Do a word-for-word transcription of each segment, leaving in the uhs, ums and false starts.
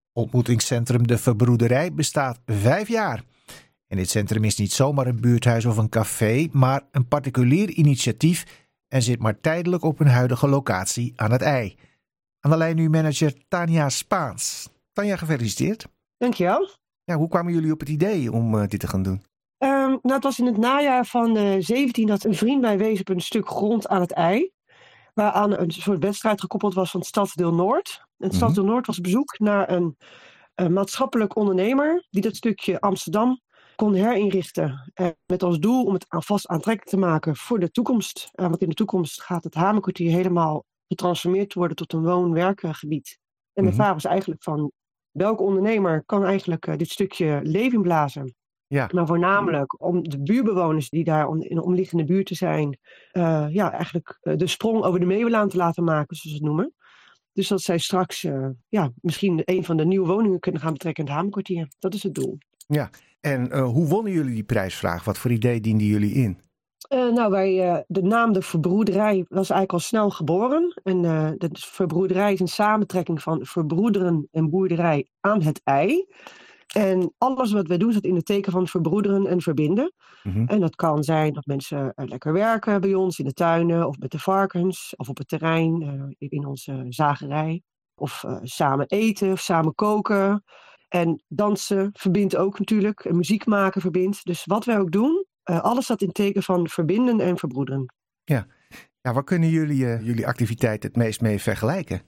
Ontmoetingscentrum De Verbroederij bestaat vijf jaar. En dit centrum is niet zomaar een buurthuis of een café, maar een particulier initiatief en zit maar tijdelijk op hun huidige locatie aan het IJ. Aan de lijn nu manager Tanja Spaans. Tanja, gefeliciteerd. Dankjewel. Ja, hoe kwamen jullie op het idee om uh, dit te gaan doen? Um, nou, het was in het najaar van uh, zeventien dat een vriend mij wees op een stuk grond aan het IJ, waaraan een soort wedstrijd gekoppeld was van het Stadsdeel Noord. En het Mm-hmm. Stadsdeel Noord was op bezoek naar een, een maatschappelijk ondernemer die dat stukje Amsterdam kon herinrichten. Uh, met als doel om het vast aantrekkelijk te maken voor de toekomst. Uh, want in de toekomst gaat het Hamerkwartier helemaal getransformeerd worden tot een woon-werkgebied. En de Mm-hmm. vraag was eigenlijk van welke ondernemer kan eigenlijk uh, dit stukje leven inblazen? Ja. Maar voornamelijk om de buurbewoners die daar om, in de omliggende buurten zijn, uh, ja, eigenlijk uh, de sprong over de Meeuwenlaan te laten maken, zoals ze het noemen. Dus dat zij straks uh, ja, misschien een van de nieuwe woningen kunnen gaan betrekken in het Hamerkwartier. Dat is het doel. Ja, en uh, hoe wonnen jullie die prijsvraag? Wat voor idee dienden jullie in? Uh, nou, wij, uh, de naam De Verbroederij was eigenlijk al snel geboren. En uh, de Verbroederij is een samentrekking van verbroederen en boerderij aan het IJ. En alles wat wij doen zit in het teken van verbroederen en verbinden. Mm-hmm. En dat kan zijn dat mensen uh, lekker werken bij ons in de tuinen of met de varkens of op het terrein uh, in onze zagerij. Of uh, samen eten of samen koken. En dansen verbindt ook natuurlijk. En muziek maken verbindt. Dus wat wij ook doen, uh, alles staat in het teken van verbinden en verbroederen. Ja, ja waar kunnen jullie uh, jullie activiteit het meest mee vergelijken?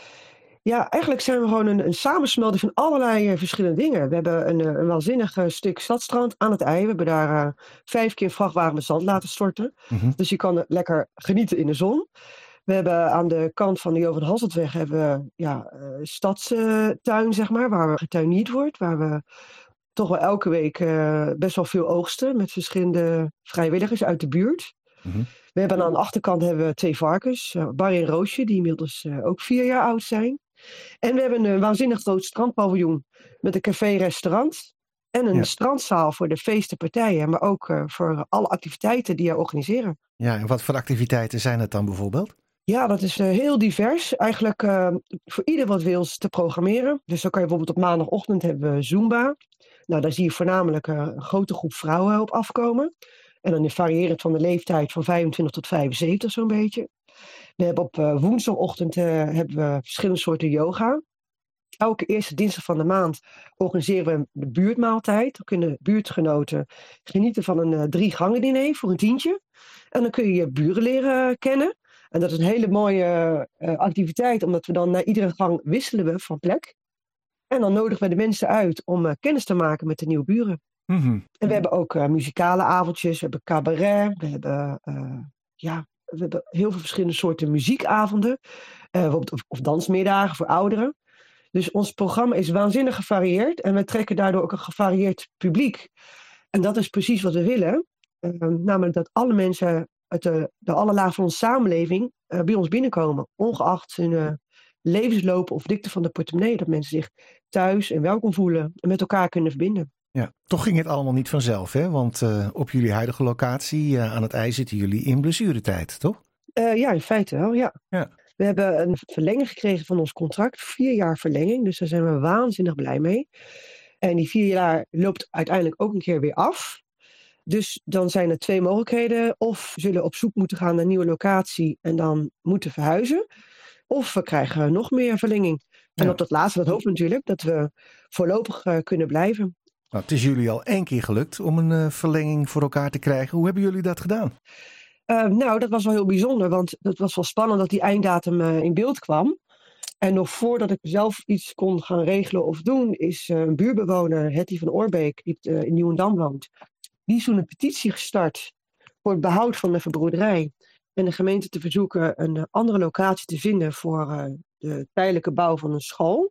Ja, eigenlijk zijn we gewoon een, een samensmelding van allerlei uh, verschillende dingen. We hebben een, een waanzinnig uh, stuk stadstrand aan het IJ. We hebben daar uh, vijf keer een vrachtwagen met zand laten storten. Mm-hmm. Dus je kan uh, lekker genieten in de zon. We hebben aan de kant van de Jo van Hasseltweg hebben we ja, uh, stadstuin, zeg maar, waar we getuinierd wordt. Waar we toch wel elke week uh, best wel veel oogsten met verschillende vrijwilligers uit de buurt. Mm-hmm. We hebben aan de achterkant hebben we twee varkens, uh, Barry en Roosje, die inmiddels uh, ook vier jaar oud zijn. En we hebben een waanzinnig groot strandpaviljoen met een café-restaurant. En een ja. strandzaal voor de feesten, partijen, maar ook uh, voor alle activiteiten die we organiseren. Ja, en wat voor activiteiten zijn het dan bijvoorbeeld? Ja, dat is uh, heel divers. Eigenlijk uh, voor ieder wat wils te programmeren. Dus dan kan je bijvoorbeeld op maandagochtend hebben we Zumba. Nou, daar zie je voornamelijk uh, een grote groep vrouwen op afkomen. En dan varieert van de leeftijd van vijfentwintig tot vijfenzeventig zo'n beetje. We hebben op uh, woensdagochtend uh, hebben we verschillende soorten yoga. Elke eerste dinsdag van de maand organiseren we de buurtmaaltijd. Dan kunnen buurtgenoten genieten van een uh, drie gangen diner voor een tientje. En dan kun je je buren leren kennen. En dat is een hele mooie uh, activiteit, omdat we dan na iedere gang wisselen we van plek. En dan nodigen we de mensen uit om uh, kennis te maken met de nieuwe buren. Mm-hmm. En we hebben ook uh, muzikale avondjes, we hebben cabaret, we hebben, uh, ja, we hebben heel veel verschillende soorten muziekavonden. Uh, of, of dansmiddagen voor ouderen. Dus ons programma is waanzinnig gevarieerd en we trekken daardoor ook een gevarieerd publiek. En dat is precies wat we willen. Uh, namelijk dat alle mensen uit de, de alle lagen van onze samenleving uh, bij ons binnenkomen. Ongeacht hun uh, levensloop of dikte van de portemonnee. Dat mensen zich thuis en welkom voelen en met elkaar kunnen verbinden. Ja, toch ging het allemaal niet vanzelf, hè? Want uh, op jullie huidige locatie uh, aan het IJ zitten jullie in blessuretijd, toch? Uh, ja, in feite wel, ja. ja. We hebben een verlenging gekregen van ons contract. Vier jaar verlenging, dus daar zijn we waanzinnig blij mee. En die vier jaar loopt uiteindelijk ook een keer weer af. Dus dan zijn er twee mogelijkheden. Of we zullen op zoek moeten gaan naar een nieuwe locatie en dan moeten verhuizen. Of we krijgen nog meer verlenging. En ja. op dat laatste, dat hopen we natuurlijk, dat we voorlopig uh, kunnen blijven. Nou, het is jullie al één keer gelukt om een uh, verlenging voor elkaar te krijgen. Hoe hebben jullie dat gedaan? Uh, nou, dat was wel heel bijzonder, want het was wel spannend dat die einddatum uh, in beeld kwam. En nog voordat ik zelf iets kon gaan regelen of doen, is uh, een buurbewoner, Hetty van Oorbeek, die uh, in Nieuwendam woont. Die is toen een petitie gestart voor het behoud van de verbroederij. En de gemeente te verzoeken een uh, andere locatie te vinden voor uh, de tijdelijke bouw van een school.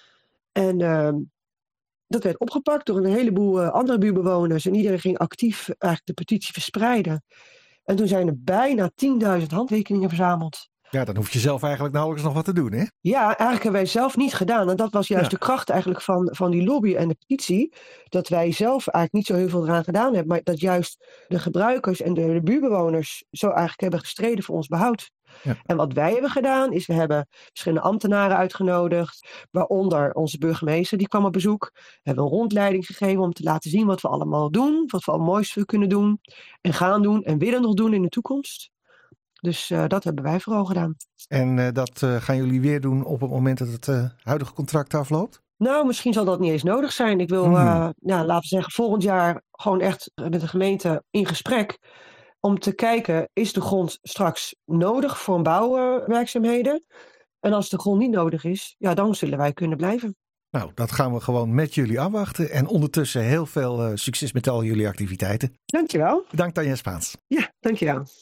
En uh, dat werd opgepakt door een heleboel uh, andere buurtbewoners. En iedereen ging actief eigenlijk de petitie verspreiden. En toen zijn er bijna tienduizend handtekeningen verzameld. Ja, dan hoef je zelf eigenlijk nauwelijks nog wat te doen, hè? Ja, eigenlijk hebben wij zelf niet gedaan. En dat was juist Ja. de kracht eigenlijk van, van die lobby en de petitie. Dat wij zelf eigenlijk niet zo heel veel eraan gedaan hebben. Maar dat juist de gebruikers en de, de buurtbewoners zo eigenlijk hebben gestreden voor ons behoud. Ja. En wat wij hebben gedaan is, we hebben verschillende ambtenaren uitgenodigd. Waaronder onze burgemeester, die kwam op bezoek. We hebben een rondleiding gegeven om te laten zien wat we allemaal doen. Wat we al moois kunnen doen en gaan doen en willen nog doen in de toekomst. Dus uh, dat hebben wij vooral gedaan. En uh, dat uh, gaan jullie weer doen op het moment dat het uh, huidige contract afloopt? Nou, misschien zal dat niet eens nodig zijn. Ik wil, Hmm. uh, ja, laten we zeggen, volgend jaar gewoon echt met de gemeente in gesprek. Om te kijken, is de grond straks nodig voor bouwwerkzaamheden? En als de grond niet nodig is, ja, dan zullen wij kunnen blijven. Nou, dat gaan we gewoon met jullie afwachten. En ondertussen heel veel uh, succes met al jullie activiteiten. Dankjewel. Bedankt, Tanja Spaans. Ja, dankjewel.